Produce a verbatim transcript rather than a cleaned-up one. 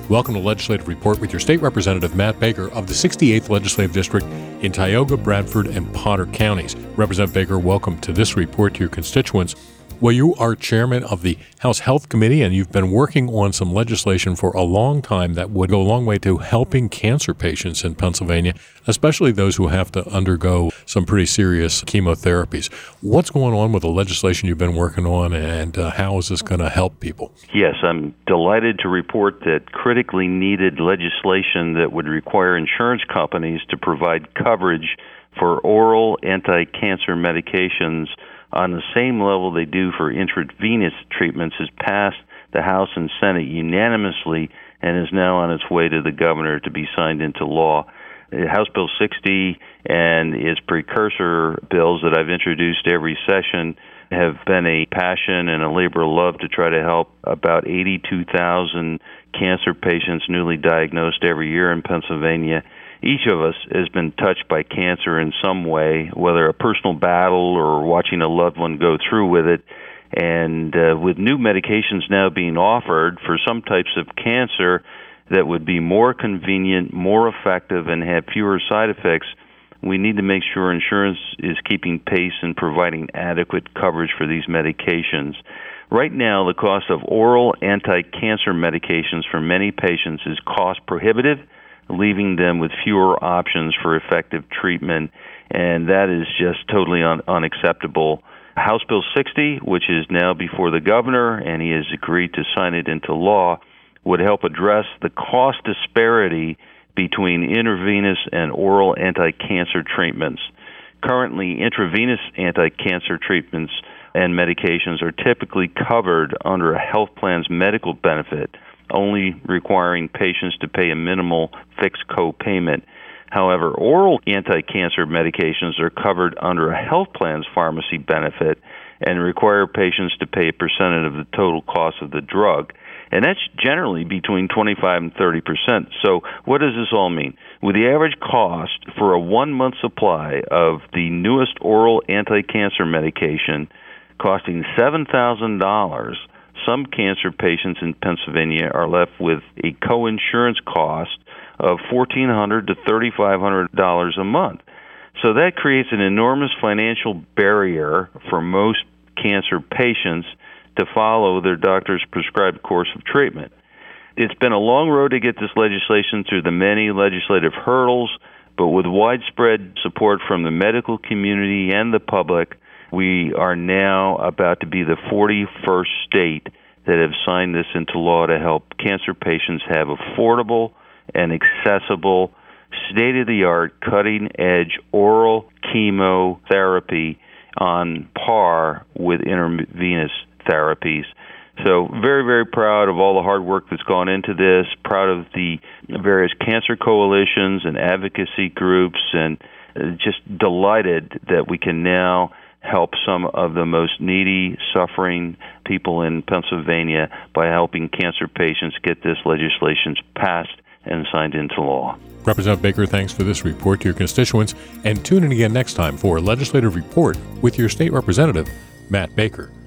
Welcome to Legislative Report with your State Representative Matt Baker of the sixty-eighth Legislative District in Tioga, Bradford, and Potter counties. Representative Baker, welcome to this report to your constituents. Well, you are chairman of the House Health Committee, and you've been working on some legislation for a long time that would go a long way to helping cancer patients in Pennsylvania, especially those who have to undergo some pretty serious chemotherapies. What's going on with the legislation you've been working on, and uh, how is this going to help people? Yes, I'm delighted to report that critically needed legislation that would require insurance companies to provide coverage for oral anti-cancer medications on the same level they do for intravenous treatments has passed the House and Senate unanimously and is now on its way to the governor to be signed into law. House Bill sixty and its precursor bills that I've introduced every session have been a passion and a labor of love to try to help about eighty-two thousand cancer patients newly diagnosed every year in Pennsylvania. Each of us has been touched by cancer in some way, whether a personal battle or watching a loved one go through with it. And uh, with new medications now being offered for some types of cancer that would be more convenient, more effective, and have fewer side effects, we need to make sure insurance is keeping pace and providing adequate coverage for these medications. Right now, the cost of oral anti-cancer medications for many patients is cost prohibitive, leaving them with fewer options for effective treatment, and that is just totally un- unacceptable. House Bill sixty, which is now before the governor, and he has agreed to sign it into law, would help address the cost disparity between intravenous and oral anti-cancer treatments. Currently, intravenous anti-cancer treatments and medications are typically covered under a health plan's medical benefit, only requiring patients to pay a minimal fixed co-payment. However, oral anti-cancer medications are covered under a health plan's pharmacy benefit and require patients to pay a percentage of the total cost of the drug. And that's generally between twenty-five and thirty percent. So what does this all mean? With the average cost for a one-month supply of the newest oral anti-cancer medication costing seven thousand dollars, some cancer patients in Pennsylvania are left with a co-insurance cost of fourteen hundred dollars to thirty-five hundred dollars a month. So that creates an enormous financial barrier for most cancer patients to follow their doctor's prescribed course of treatment. It's been a long road to get this legislation through the many legislative hurdles, but with widespread support from the medical community and the public, we are now about to be the forty-first state that have signed this into law to help cancer patients have affordable and accessible, state-of-the-art, cutting-edge oral chemotherapy on par with intravenous therapies. So very, very proud of all the hard work that's gone into this, proud of the various cancer coalitions and advocacy groups, and just delighted that we can now help some of the most needy, suffering people in Pennsylvania by helping cancer patients get this legislation passed and signed into law. Representative Baker, thanks for this report to your constituents, and tune in again next time for a Legislative Report with your State Representative, Matt Baker.